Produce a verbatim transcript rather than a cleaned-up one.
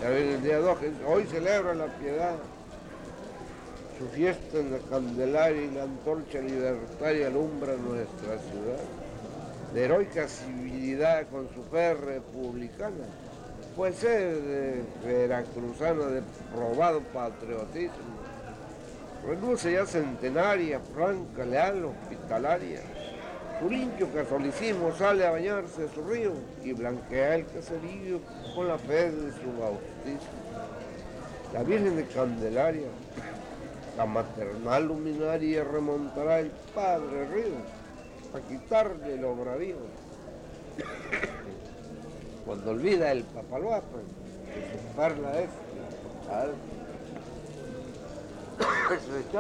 Ya viene el día dos, que hoy celebra la Piedad, su fiesta en la Candelaria y la antorcha libertaria alumbra nuestra ciudad. De heroica civilidad con su fe republicana, pues es de veracruzana de probado patriotismo. Reluce ya centenaria, franca, leal, hospitalaria. Su limpio catolicismo sale a bañarse de su río y blanquea el caserío con la fe de su bautismo. La Virgen de Candelaria, la maternal luminaria, remontará el Padre Río a quitarle los bravíos. Cuando olvida el papaloapa, que su perla es la